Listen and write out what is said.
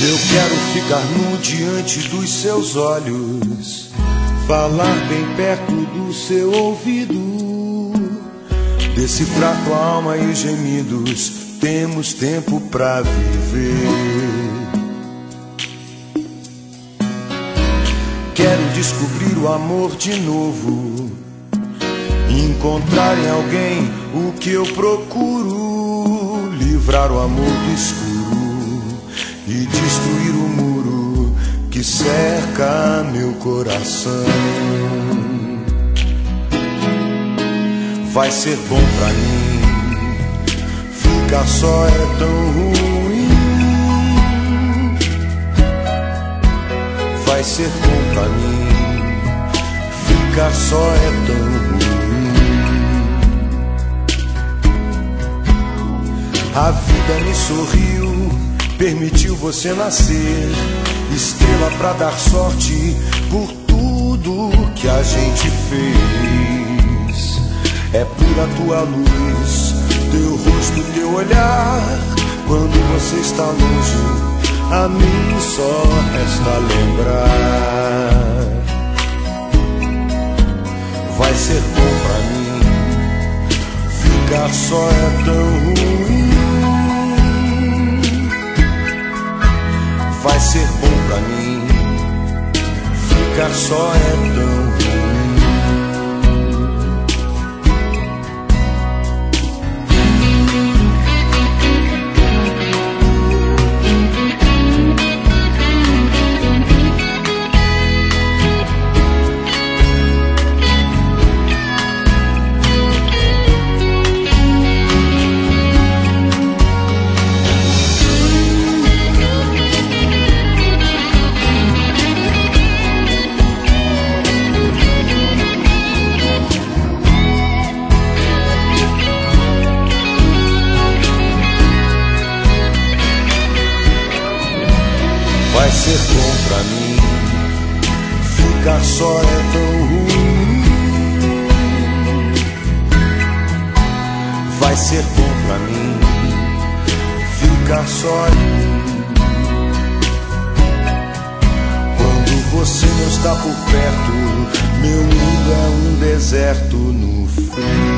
Eu quero ficar nu diante dos seus olhos, falar bem perto do seu ouvido, decifrar tua alma e gemidos. Temos tempo pra viver. Quero descobrir o amor de novo, encontrar em alguém o que eu procuro, livrar o amor do escuro e destruir o muro que cerca meu coração. Vai ser bom pra mim, ficar só é tão ruim. Vai ser bom pra mim, ficar só é tão ruim. A vida me sorriu, permitiu você nascer, estrela pra dar sorte por tudo que a gente fez. É pura tua luz, teu rosto, teu olhar. Quando você está longe, a mim só resta lembrar. Vai ser bom pra mim, ficar só é tão ruim. Vai ser bom pra mim, ficar só é tão ruim. Vai ser bom pra mim, ficar só é tão ruim. Vai ser bom pra mim, ficar só é ruim. Quando você não está por perto, meu mundo é um deserto no fim.